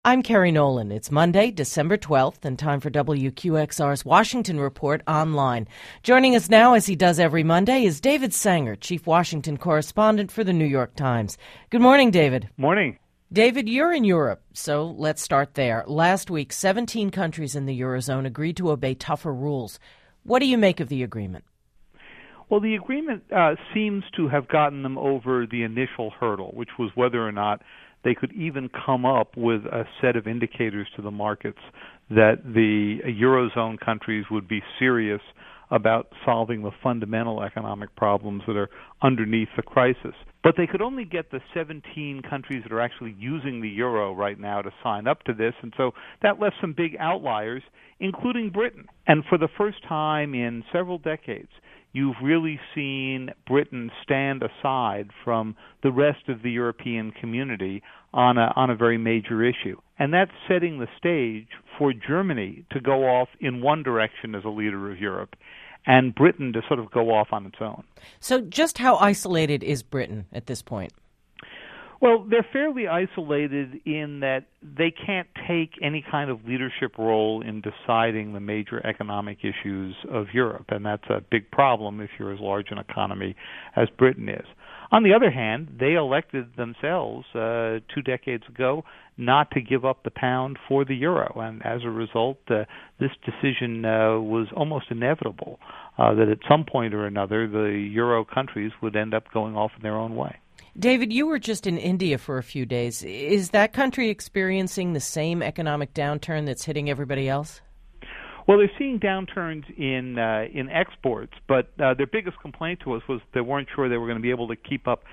I'm Carrie Nolan. It's Monday, December 12th, and time for WQXR's Washington Report online. Joining us now, as he does every Monday, is David Sanger, Chief Washington Correspondent for the New York Times. Good morning, David. Morning. David, you're in Europe, so let's start there. Last week, 17 countries in the Eurozone agreed to obey tougher rules. What do you make of the agreement? Well, the agreement seems to have gotten them over the initial hurdle, which was whether or not they could even come up with a set of indicators to the markets that the Eurozone countries would be serious about solving the fundamental economic problems that are underneath the crisis. But they could only get the 17 countries that are actually using the euro right now to sign up to this, and so that left some big outliers, including Britain. And for the first time in several decades, you've really seen Britain stand aside from the rest of the European community on a very major issue. And that's setting the stage for Germany to go off in one direction as a leader of Europe and Britain to sort of go off on its own. So just how isolated is Britain at this point? Well, they're fairly isolated in that they can't take any kind of leadership role in deciding the major economic issues of Europe, and that's a big problem if you're as large an economy as Britain is. On the other hand, they elected themselves 2 decades ago not to give up the pound for the euro, and as a result, this decision was almost inevitable, that at some point or another the euro countries would end up going off in their own way. David, you were just in India for a few days. Is that country experiencing the same economic downturn that's hitting everybody else? Well, they're seeing downturns in exports, but their biggest complaint to us was they weren't sure they were going to be able to keep up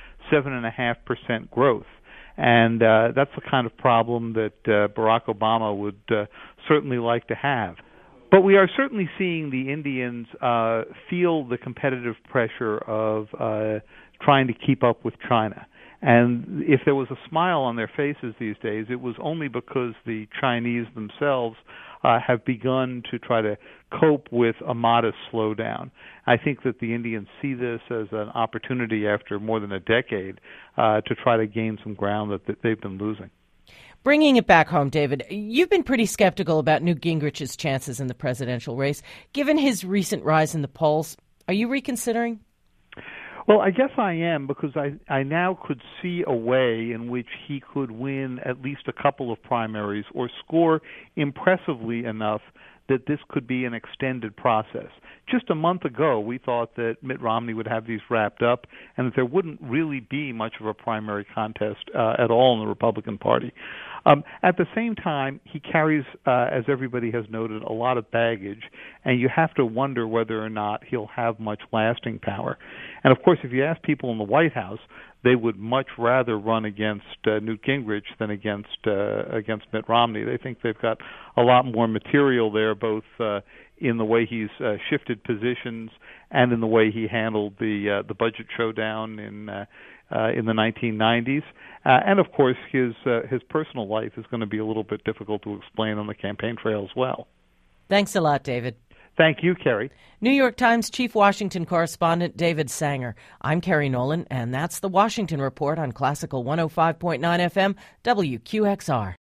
7.5% growth. And that's the kind of problem that Barack Obama would certainly like to have. But we are certainly seeing the Indians feel the competitive pressure of trying to keep up with China. And if there was a smile on their faces these days, it was only because the Chinese themselves have begun to try to cope with a modest slowdown. I think that the Indians see this as an opportunity after more than a decade to try to gain some ground that they've been losing. Bringing it back home, David, you've been pretty skeptical about Newt Gingrich's chances in the presidential race. Given his recent rise in the polls, are you reconsidering? Well, I guess I am, because I now could see a way in which he could win at least a couple of primaries or score impressively enough that this could be an extended process. Just a month ago, we thought that Mitt Romney would have these wrapped up and that there wouldn't really be much of a primary contest at all in the Republican Party. At the same time, he carries, as everybody has noted, a lot of baggage, and you have to wonder whether or not he'll have much lasting power. And, of course, if you ask people in the White House, they would much rather run against Newt Gingrich than against Mitt Romney. They think they've got a lot more material there, both in the way he's shifted positions and in the way he handled the budget showdown in the 1990s. And, of course, his personal life is going to be a little bit difficult to explain on the campaign trail as well. Thanks a lot, David. Thank you, Carrie. New York Times Chief Washington Correspondent David Sanger. I'm Carrie Nolan, and that's the Washington Report on Classical 105.9 FM, WQXR.